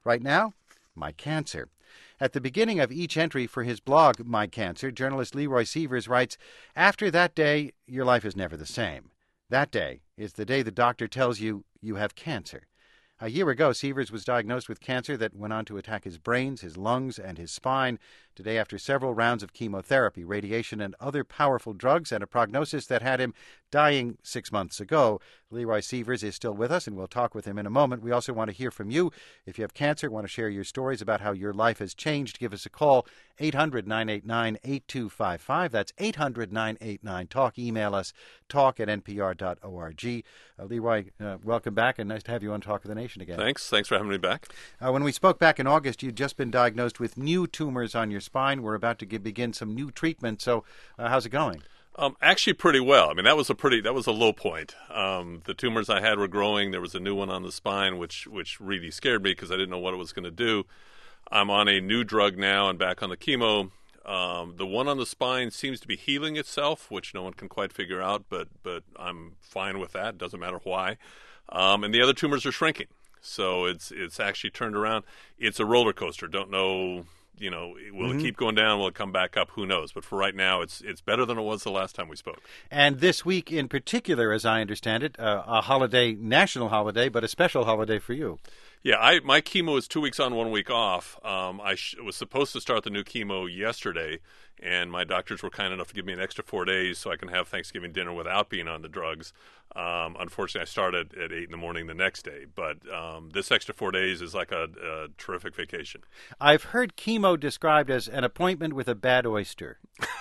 Right now, my cancer. At the beginning of each entry for his blog, My Cancer, journalist Leroy Sievers writes, "After that day, your life is never the same. That day is the day the doctor tells you you have cancer." A year ago, Sievers was diagnosed with cancer that went on to attack his brains, his lungs, and his spine. Today, after several rounds of chemotherapy, radiation, and other powerful drugs, and a prognosis that had him dying 6 months ago, Leroy Sievers is still with us, and we'll talk with him in a moment. We also want to hear from you. If you have cancer, want to share your stories about how your life has changed, give us a call, 800-989-8255. That's 800-989-TALK. Email us, talk@npr.org. Leroy, welcome back, and nice to have you on Talk of the Nation again. Thanks for having me back. When we spoke back in August, you'd just been diagnosed with new tumors on your spine. We're about to begin some new treatment. So how's it going? Actually, pretty well. I mean, that was a low point. The tumors I had were growing. There was a new one on the spine, which really scared me because I didn't know what it was going to do. I'm on a new drug now and back on the chemo. The one on the spine seems to be healing itself, which no one can quite figure out, but I'm fine with that. Doesn't matter why. And the other tumors are shrinking. So it's actually turned around. It's a roller coaster. Don't know. Will it keep going down? Will it come back up? Who knows? But for right now, it's better than it was the last time we spoke. And this week in particular, as I understand it, a holiday, national holiday, but a special holiday for you. Yeah, my chemo is 2 weeks on, 1 week off. I was supposed to start the new chemo yesterday, and my doctors were kind enough to give me an extra 4 days so I can have Thanksgiving dinner without being on the drugs. Unfortunately, I started at 8 in the morning the next day, but this extra 4 days is like a terrific vacation. I've heard chemo described as an appointment with a bad oyster.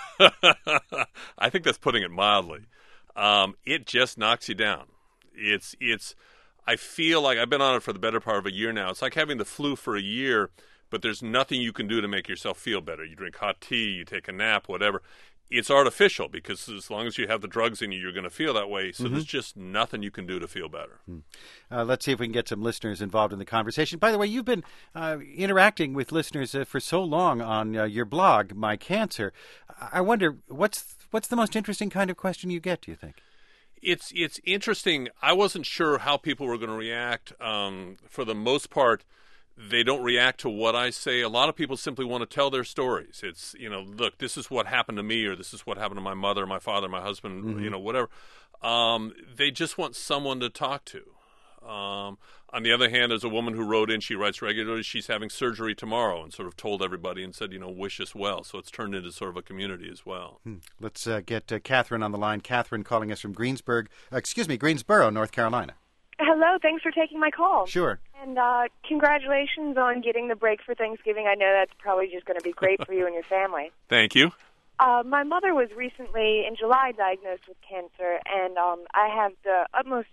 I think that's putting it mildly. It just knocks you down. I feel like I've been on it for the better part of a year now. It's like having the flu for a year, but there's nothing you can do to make yourself feel better. You drink hot tea, you take a nap, whatever. It's artificial because as long as you have the drugs in you, you're going to feel that way. So there's just nothing you can do to feel better. Let's see if we can get some listeners involved in the conversation. By the way, you've been interacting with listeners for so long on your blog, My Cancer. I wonder, what's the most interesting kind of question you get, do you think? It's interesting. I wasn't sure how people were going to react. For the most part, they don't react to what I say. A lot of people simply want to tell their stories. It's, look, this is what happened to me, or this is what happened to my mother, my father, my husband, whatever. They just want someone to talk to. On the other hand, there's a woman who wrote in, she writes regularly, she's having surgery tomorrow and sort of told everybody and said, wish us well. So it's turned into sort of a community as well. Let's get Catherine on the line. Catherine calling us from Greensboro, North Carolina. Hello, thanks for taking my call. Sure. And congratulations on getting the break for Thanksgiving. I know that's probably just going to be great for you and your family. Thank you. My mother was recently, in July, diagnosed with cancer, and I have the utmost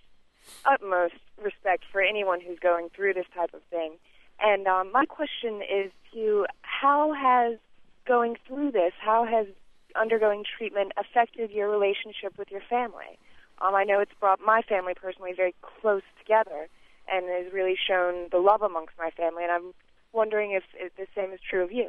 respect for anyone who's going through this type of thing. And my question is to you, how has going through this, how has undergoing treatment affected your relationship with your family? I know it's brought my family personally very close together and has really shown the love amongst my family, and I'm wondering if the same is true of you.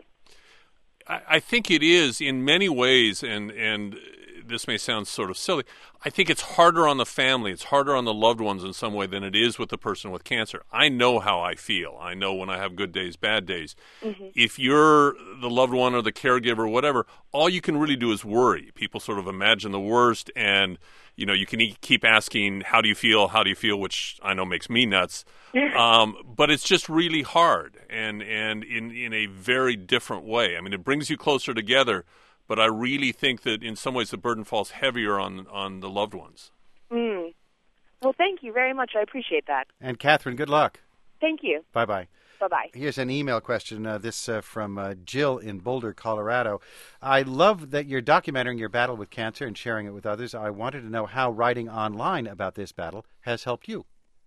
I think it is in many ways, and this may sound sort of silly. I think it's harder on the family, it's harder on the loved ones in some way than it is with the person with cancer. I know how I feel. I know when I have good days, bad days. If you're the loved one or the caregiver or whatever, all you can really do is worry. People sort of imagine the worst, and you can keep asking, how do you feel, which I know makes me nuts. But it's just really hard and in a very different way. I mean, it brings you closer together, but I really think that in some ways the burden falls heavier on the loved ones. Well, thank you very much. I appreciate that. And Catherine, good luck. Thank you. Bye-bye. Bye-bye. Here's an email question, from Jill in Boulder, Colorado. I love that you're documenting your battle with cancer and sharing it with others. I wanted to know how writing online about this battle has helped you.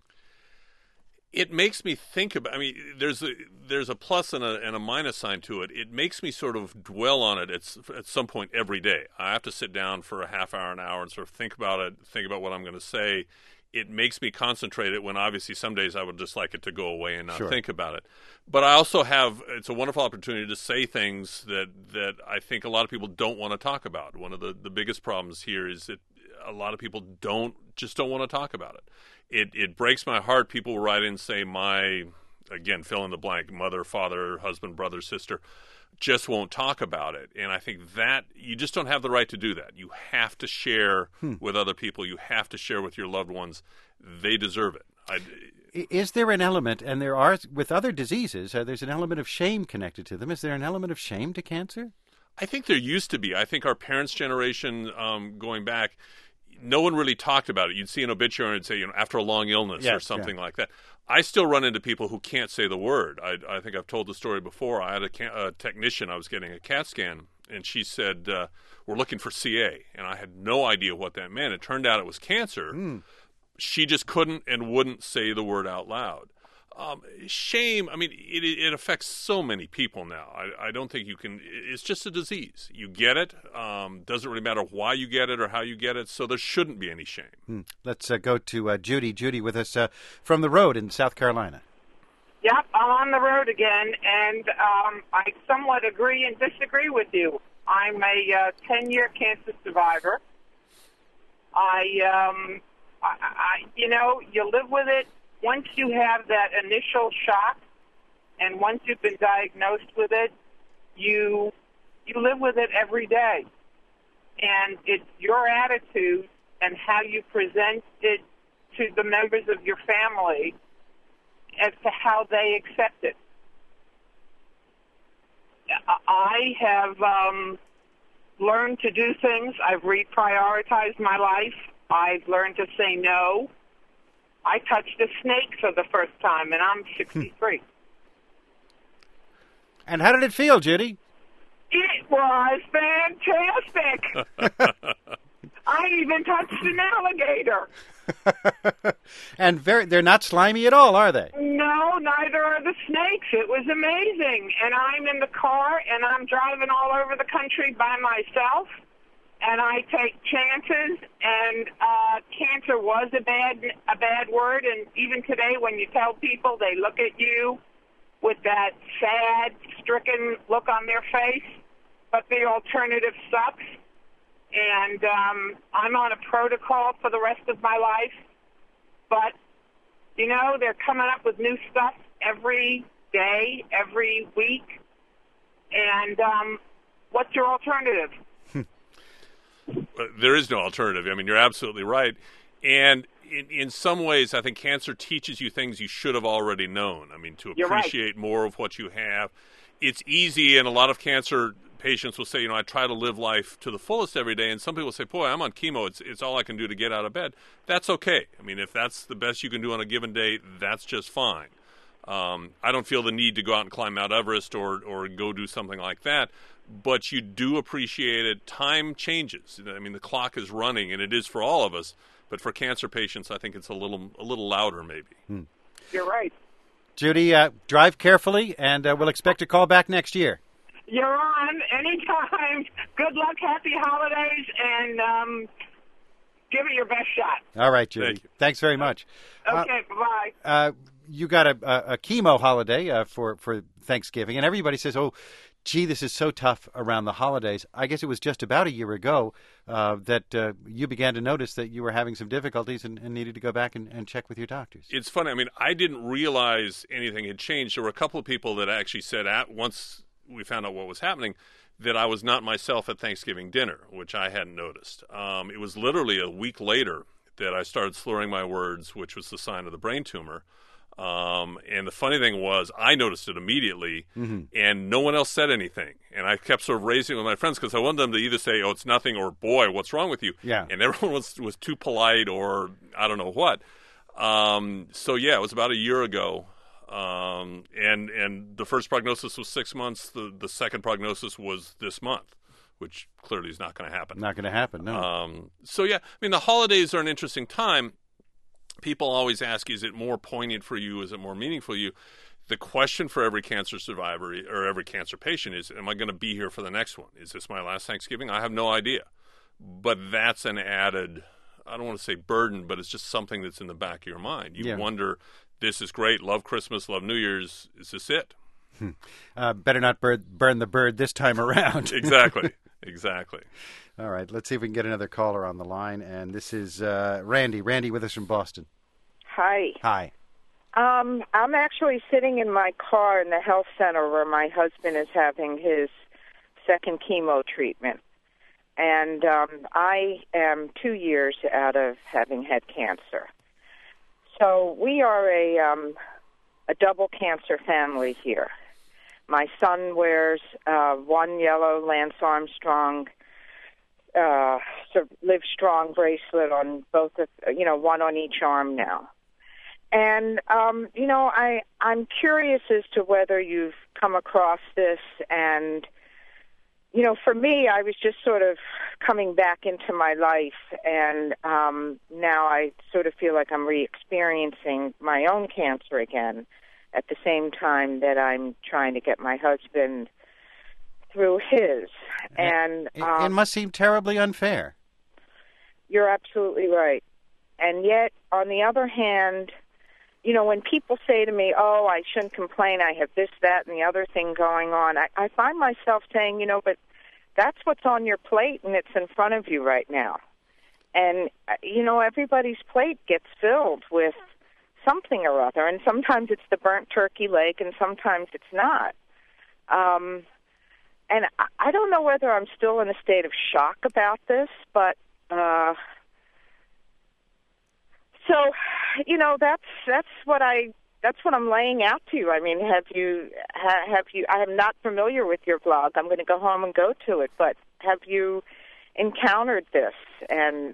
It makes me think about, there's a plus and a minus sign to it. It makes me sort of dwell on it at some point every day. I have to sit down for a half hour, an hour, and sort of think about it, think about what I'm going to say. It makes me concentrate it when obviously some days I would just like it to go away and not think about it. But I also it's a wonderful opportunity to say things that I think a lot of people don't want to talk about. One of the biggest problems here is that a lot of people don't want to talk about it. It breaks my heart. People will write in and say, my again, fill in the blank, mother, father, husband, brother, sister, just won't talk about it. And I think that you just don't have the right to do that. You have to share with other people. You have to share with your loved ones. They deserve it. Is there an element, and there are with other diseases, there's an element of shame connected to them. Is there an element of shame to cancer? I think there used to be. I think our parents' generation, going back, no one really talked about it. You'd see an obituary and say, after a long illness or something like that. I still run into people who can't say the word. I think I've told the story before. I had a technician. I was getting a CAT scan, and she said, we're looking for CA. And I had no idea what that meant. It turned out it was cancer. She just couldn't and wouldn't say the word out loud. Shame, I mean, it affects so many people now. I don't think you can, it's just a disease. You get it. Doesn't really matter why you get it or how you get it, so there shouldn't be any shame. Let's go to Judy. Judy with us from the road in South Carolina. Yep, I'm on the road again, and I somewhat agree and disagree with you. I'm a 10-year cancer survivor. You live with it. Once you have that initial shock, and once you've been diagnosed with it, you live with it every day. And it's your attitude and how you present it to the members of your family as to how they accept it. I have learned to do things. I've reprioritized my life. I've learned to say no. I touched a snake for the first time, and I'm 63. And how did it feel, Judy? It was fantastic. I even touched an alligator. And they're not slimy at all, are they? No, neither are the snakes. It was amazing. And I'm in the car, and I'm driving all over the country by myself. And I take chances, and cancer was a bad word. And even today, when you tell people, they look at you with that sad, stricken look on their face. But the alternative sucks. And I'm on a protocol for the rest of my life. But, they're coming up with new stuff every day, every week. And what's your alternative? There is no alternative. I mean, you're absolutely right. And in some ways, I think cancer teaches you things you should have already known. I mean, to appreciate more of what you have. It's easy, and a lot of cancer patients will say, I try to live life to the fullest every day. And some people say, boy, I'm on chemo. It's all I can do to get out of bed. That's okay. I mean, if that's the best you can do on a given day, that's just fine. I don't feel the need to go out and climb Mount Everest or go do something like that. But you do appreciate it. Time changes. I mean, the clock is running, and it is for all of us. But for cancer patients, I think it's a little louder, maybe. You're right. Judy, drive carefully, and we'll expect a call back next year. You're on anytime. Good luck, happy holidays, and give it your best shot. All right, Judy. Thanks very much. Okay, bye-bye. You got a chemo holiday for Thanksgiving, and everybody says, oh, gee, this is so tough around the holidays. I guess it was just about a year ago that you began to notice that you were having some difficulties and needed to go back and check with your doctors. It's funny. I mean, I didn't realize anything had changed. There were a couple of people that actually said, once we found out what was happening, that I was not myself at Thanksgiving dinner, which I hadn't noticed. It was literally a week later that I started slurring my words, which was the sign of the brain tumor. And the funny thing was, I noticed it immediately, and no one else said anything. And I kept sort of raising it with my friends because I wanted them to either say, oh, it's nothing, or boy, what's wrong with you? Yeah. And everyone was too polite, or I don't know what. It was about a year ago. And the first prognosis was 6 months. The second prognosis was this month, which clearly is not going to happen. Not going to happen, no. I mean, the holidays are an interesting time. People always ask, is it more poignant for you? Is it more meaningful for you? The question for every cancer survivor or every cancer patient is, am I going to be here for the next one? Is this my last Thanksgiving? I have no idea. But that's an added, I don't want to say burden, but it's just something that's in the back of your mind. You wonder, this is great, love Christmas, love New Year's, is this it? Better not burn the bird this time around. Exactly. All right, let's see if we can get another caller on the line. And this is Randy. Randy with us from Boston. Hi. Hi. I'm actually sitting in my car in the health center where my husband is having his second chemo treatment. And I am 2 years out of having had cancer. So we are a double cancer family here. My son wears one yellow Lance Armstrong Live Strong bracelet on both of, one on each arm now. And, I'm curious as to whether you've come across this. And, for me, I was just sort of coming back into my life. And now I sort of feel like I'm re-experiencing my own cancer again at the same time that I'm trying to get my husband through his. And it must seem terribly unfair. You're absolutely right. And yet, on the other hand, when people say to me, oh, I shouldn't complain, I have this, that, and the other thing going on, I find myself saying, but that's what's on your plate and it's in front of you right now. And, everybody's plate gets filled with something or other, and sometimes it's the burnt turkey leg and sometimes it's not. And I don't know whether I'm still in a state of shock about this, but so, that's what I'm laying out to you. I mean, have you? I am not familiar with your blog. I'm going to go home and go to it. But have you encountered this? And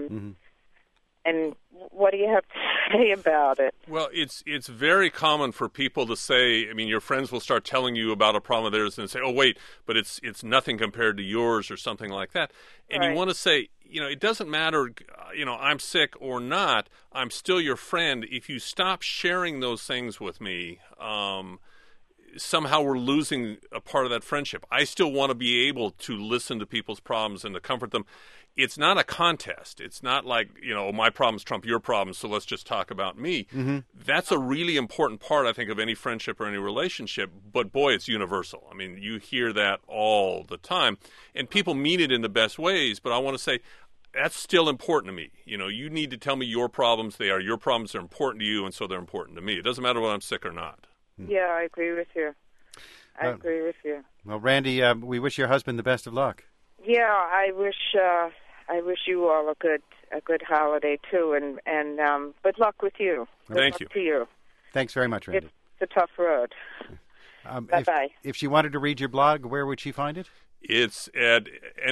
and what do you have to say about it? Well, it's very common for people to say, your friends will start telling you about a problem of theirs and say, oh, wait, but it's nothing compared to yours or something like that. And right. You want to say, it doesn't matter, I'm sick or not, I'm still your friend. If you stop sharing those things with me, somehow we're losing a part of that friendship. I still want to be able to listen to people's problems and to comfort them. It's not a contest. It's not like, my problems trump your problems, so let's just talk about me. Mm-hmm. That's a really important part, I think, of any friendship or any relationship. But, boy, it's universal. You hear that all the time. And people mean it in the best ways, but I want to say that's still important to me. You need to tell me your problems. Your problems are important to you, and so they're important to me. It doesn't matter whether I'm sick or not. Yeah, I agree with you. I agree with you. Well, Randy, we wish your husband the best of luck. Yeah, I wish you all a good holiday too, and good luck with you. Thank you. To you. Thanks very much, Randy. It's a tough road. Bye-bye. If she wanted to read your blog, where would she find it? It's at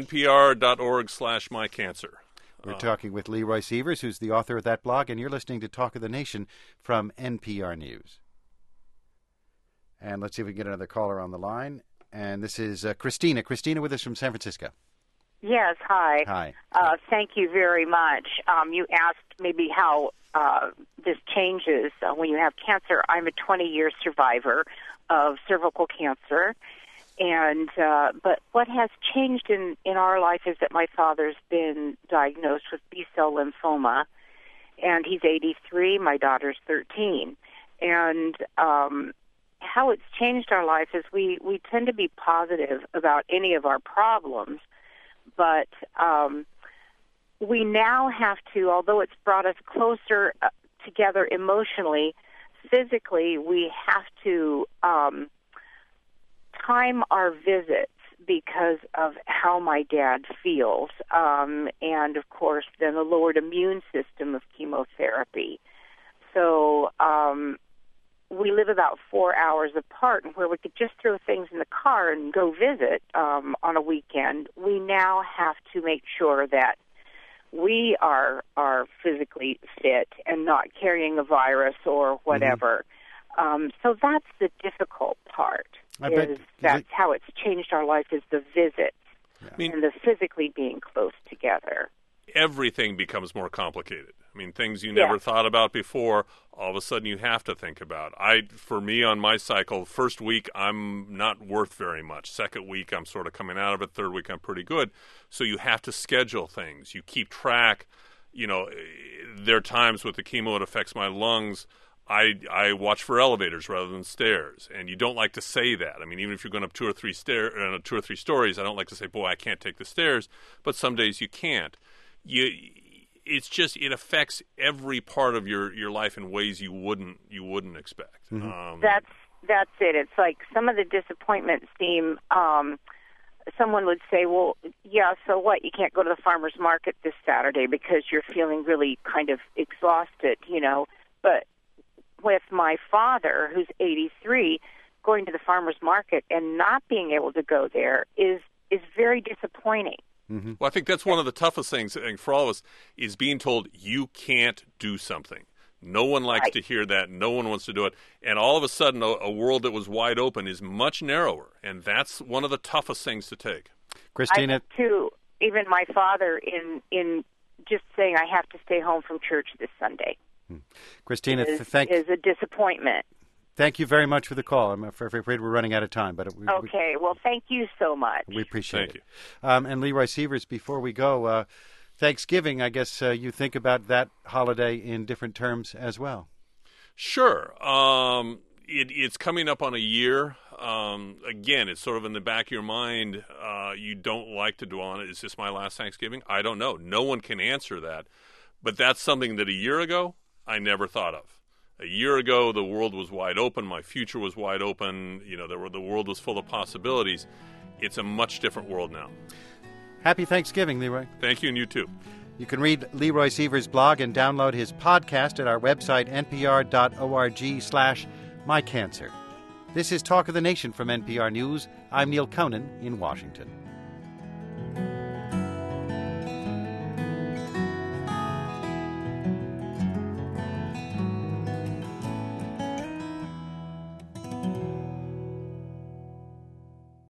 npr.org/mycancer. We're talking with Leroy Sievers, who's the author of that blog, and you're listening to Talk of the Nation from NPR News. And let's see if we can get another caller on the line. And this is Christina. Christina with us from San Francisco. Yes, hi. Hi. Thank you very much. You asked maybe how this changes when you have cancer. I'm a 20-year survivor of cervical cancer. And but what has changed in our life is that my father's been diagnosed with B-cell lymphoma, and he's 83, my daughter's 13. And how it's changed our life is we tend to be positive about any of our problems, but we now have to, although it's brought us closer together emotionally, physically, we have to time our visits because of how my dad feels, and, of course, then the lowered immune system of chemotherapy. So we live about 4 hours apart, and where we could just throw things in the car and go visit on a weekend, we now have to make sure that we are physically fit and not carrying a virus or whatever. Mm-hmm. So that's the difficult part. That's how it's changed our life, is the visits and the physically being close together. Everything becomes more complicated. Things you never thought about before, all of a sudden you have to think about. For me, on my cycle, first week, I'm not worth very much. Second week, I'm sort of coming out of it. Third week, I'm pretty good. So you have to schedule things. You keep track. There are times with the chemo, it affects my lungs. I watch for elevators rather than stairs, and you don't like to say that. Even if you're going up two or three stories, I don't like to say, boy, I can't take the stairs, but some days you can't. it's just, it affects every part of your life in ways you wouldn't expect. Mm-hmm. That's it. It's like some of the disappointments seem. Someone would say, well, yeah, so what? You can't go to the farmer's market this Saturday because you're feeling really kind of exhausted, But with my father, who's 83, going to the farmer's market and not being able to go there is very disappointing. Mm-hmm. Well, I think that's one of the toughest things for all of us is being told you can't do something. No one likes to hear that. No one wants to do it. And all of a sudden, a world that was wide open is much narrower. And that's one of the toughest things to take. Christina? I think, too, even my father in just saying I have to stay home from church this Sunday. Christina, is a disappointment. Thank you very much for the call. I'm afraid we're running out of time. But okay. Well, thank you so much. We appreciate it. And Leroy Sievers, before we go, Thanksgiving, I guess you think about that holiday in different terms as well. Sure. It's coming up on a year. Again, it's sort of in the back of your mind. You don't like to dwell on it. Is this my last Thanksgiving? I don't know. No one can answer that. But that's something that a year ago I never thought of. A year ago, the world was wide open. My future was wide open. The world was full of possibilities. It's a much different world now. Happy Thanksgiving, Leroy. Thank you, and you too. You can read Leroy Sievers' blog and download his podcast at our website, npr.org/mycancer. This is Talk of the Nation from NPR News. I'm Neil Conan in Washington.